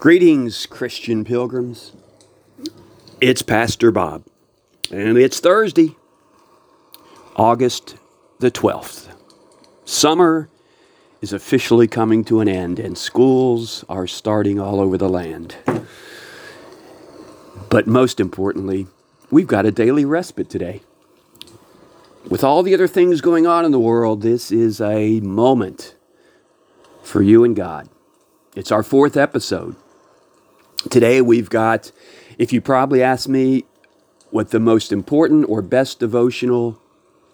Greetings, Christian pilgrims. It's Pastor Bob, and it's Thursday, August the 12th. Summer is officially coming to an end, and schools are starting all over the land. But most importantly, we've got a daily respite today. With all the other things going on in the world, this is a moment for you and God. It's our fourth episode. Today we've got, if you probably ask me what the most important or best devotional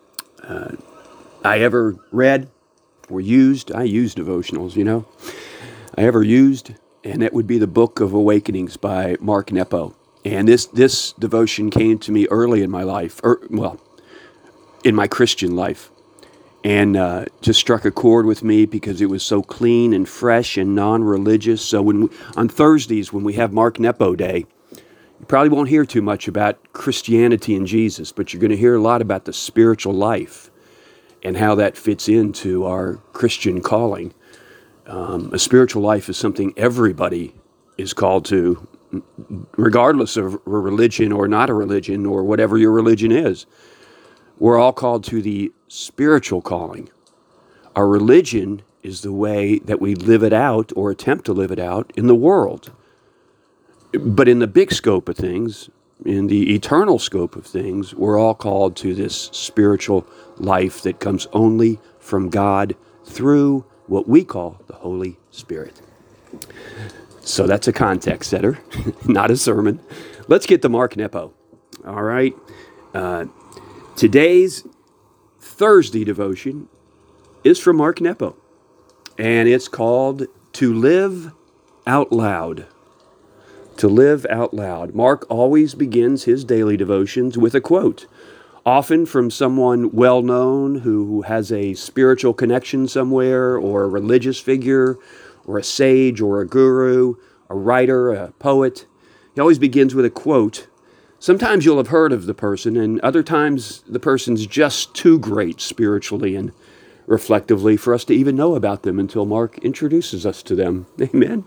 I ever read or used, I use devotionals, I ever used, and that would be the Book of Awakenings by Mark Nepo. And this devotion came to me early in my life, in my Christian life, and just struck a chord with me because it was so clean and fresh and non-religious. So on Thursdays, when we have Mark Nepo Day, you probably won't hear too much about Christianity and Jesus, but you're going to hear a lot about the spiritual life and how that fits into our Christian calling. A spiritual life is something everybody is called to, regardless of a religion or not a religion or whatever your religion is. We're all called to the spiritual calling. Our religion is the way that we live it out or attempt to live it out in the world. But in the big scope of things, in the eternal scope of things, we're all called to this spiritual life that comes only from God through what we call the Holy Spirit. So that's a context setter, not a sermon. Let's get to Mark Nepo. All right. Today's Thursday devotion is from Mark Nepo, and it's called To Live Out Loud. To live out loud. Mark always begins his daily devotions with a quote, often from someone well-known who has a spiritual connection somewhere, or a religious figure, or a sage, or a guru, a writer, a poet. He always begins with a quote. Sometimes you'll have heard of the person, and other times the person's just too great spiritually and reflectively for us to even know about them until Mark introduces us to them. Amen?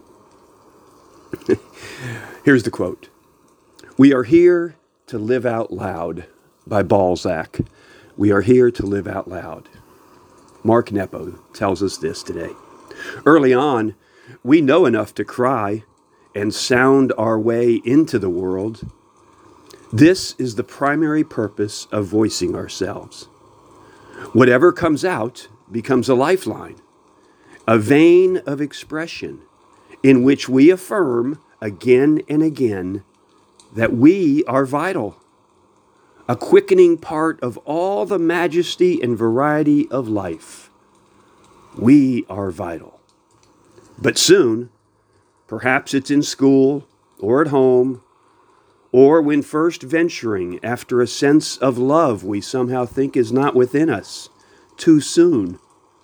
Here's the quote. We are here to live out loud, by Balzac. We are here to live out loud. Mark Nepo tells us this today. Early on, we know enough to cry and sound our way into the world. This is the primary purpose of voicing ourselves. Whatever comes out becomes a lifeline, a vein of expression in which we affirm again and again that we are vital, a quickening part of all the majesty and variety of life. We are vital. But soon, perhaps it's in school or at home, or when first venturing after a sense of love we somehow think is not within us, too soon,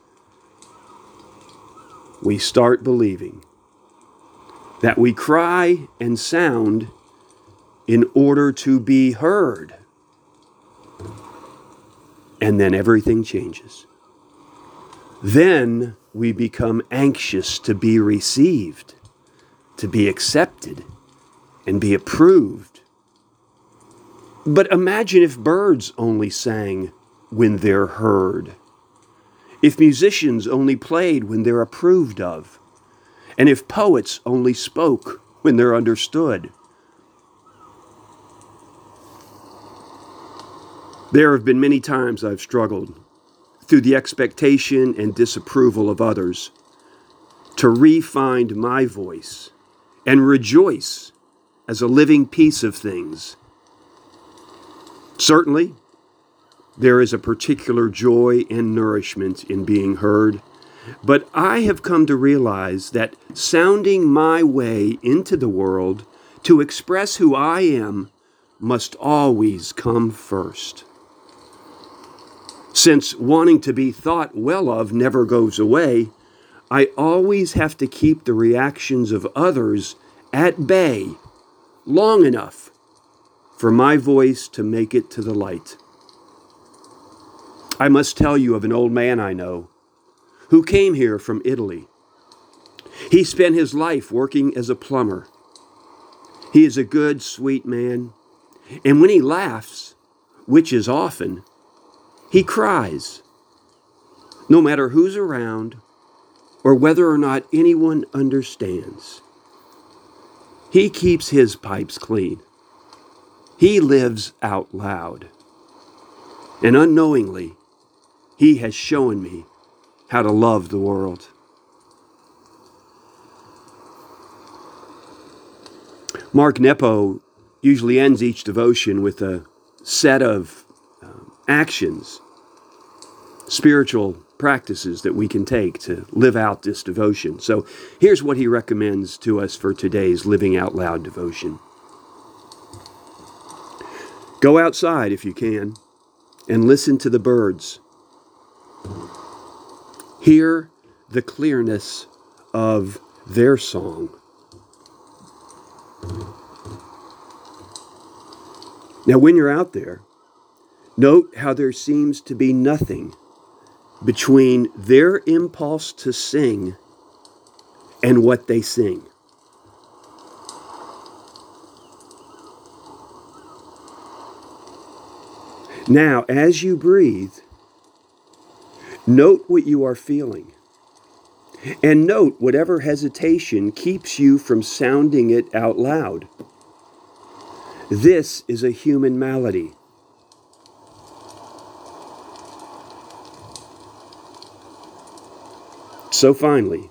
we start believing that we cry and sound in order to be heard. And then everything changes. Then we become anxious to be received, to be accepted, and be approved. But imagine if birds only sang when they're heard, if musicians only played when they're approved of, and if poets only spoke when they're understood. There have been many times I've struggled through the expectation and disapproval of others to re-find my voice and rejoice as a living piece of things. Certainly, there is a particular joy and nourishment in being heard, but I have come to realize that sounding my way into the world to express who I am must always come first. Since wanting to be thought well of never goes away, I always have to keep the reactions of others at bay long enough for my voice to make it to the light. I must tell you of an old man I know who came here from Italy. He spent his life working as a plumber. He is a good, sweet man. And when he laughs, which is often, he cries, no matter who's around or whether or not anyone understands. He keeps his pipes clean. He lives out loud. And unknowingly, he has shown me how to love the world. Mark Nepo usually ends each devotion with a set of actions, spiritual practices that we can take to live out this devotion. So here's what he recommends to us for today's Living Out Loud devotion. Go outside if you can and listen to the birds. Hear the clearness of their song. Now, when you're out there, note how there seems to be nothing between their impulse to sing and what they sing. Now, as you breathe, note what you are feeling. And note whatever hesitation keeps you from sounding it out loud. This is a human malady. So finally,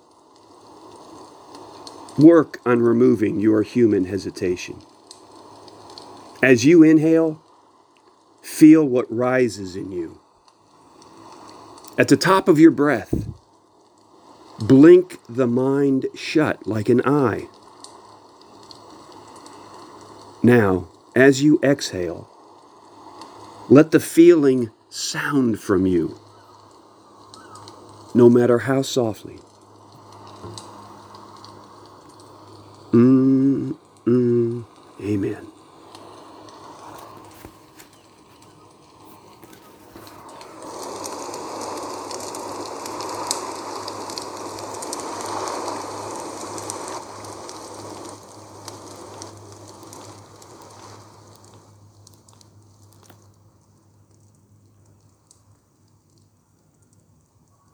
work on removing your human hesitation. As you inhale, feel what rises in you. At the top of your breath, blink the mind shut like an eye. Now, as you exhale, let the feeling sound from you, no matter how softly. Amen.